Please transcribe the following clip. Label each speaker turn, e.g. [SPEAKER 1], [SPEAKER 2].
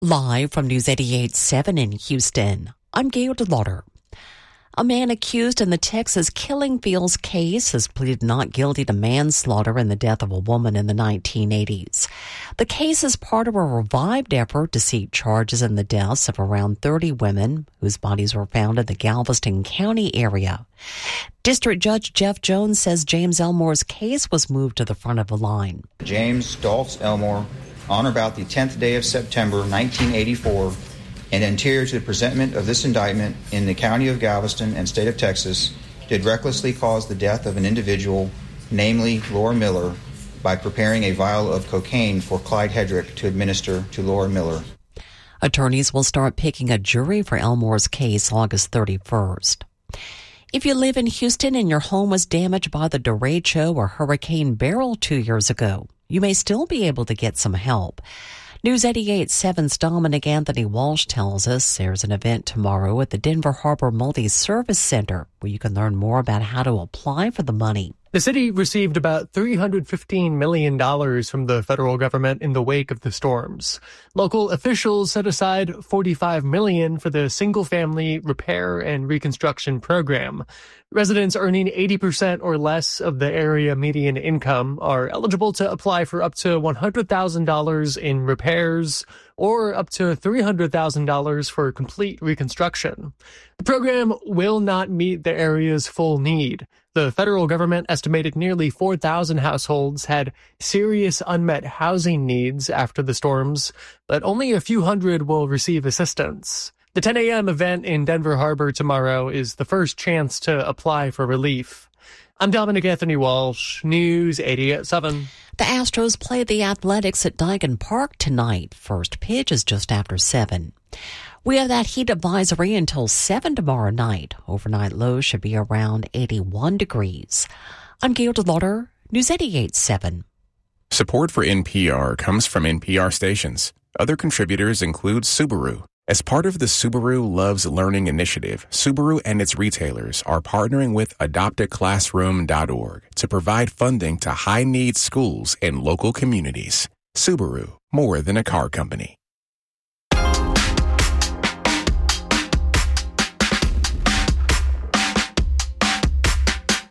[SPEAKER 1] Live from News 88.7 in Houston, I'm Gail DeLauder. A man accused in the Texas Killing Fields case has pleaded not guilty to manslaughter in the death of a woman in the 1980s. The case is part of a revived effort to seek charges in the deaths of around 30 women whose bodies were found in the Galveston County area. District Judge Jeff Jones says James Elmore's case was moved to the front of the line.
[SPEAKER 2] James Daltz Elmore, on or about the 10th day of September 1984, and anterior to the presentment of this indictment in the County of Galveston and State of Texas, did recklessly cause the death of an individual, namely Laura Miller, by preparing a vial of cocaine for Clyde Hedrick to administer to Laura Miller.
[SPEAKER 1] Attorneys will start picking a jury for Elmore's case August 31st. If you live in Houston and your home was damaged by the derecho or Hurricane Beryl 2 years ago, you may still be able to get some help. News 88.7's Dominic Anthony Walsh tells us there's an event tomorrow at the Denver Harbor Multi-Service Center where you can learn more about how to apply for the money.
[SPEAKER 3] The city received about $315 million from the federal government in the wake of the storms. Local officials set aside $45 million for the single-family repair and reconstruction program. Residents earning 80% or less of the area median income are eligible to apply for up to $100,000 in repairs or up to $300,000 for complete reconstruction. The program will not meet the area's full need. The federal government estimated nearly 4,000 households had serious unmet housing needs after the storms, but only a few hundred will receive assistance. The 10 a.m. event in Denver Harbor tomorrow is the first chance to apply for relief. I'm Dominic Anthony Walsh, News 88.7.
[SPEAKER 1] The Astros play the Athletics at Digan Park tonight. First pitch is just after 7. We have that heat advisory until 7 tomorrow night. Overnight lows should be around 81 degrees. I'm Gail DeLauder, News 88.7.
[SPEAKER 4] Support for NPR comes from NPR stations. Other contributors include Subaru. As part of the Subaru Loves Learning initiative, Subaru and its retailers are partnering with adoptaclassroom.org to provide funding to high-needs schools in local communities. Subaru, more than a car company.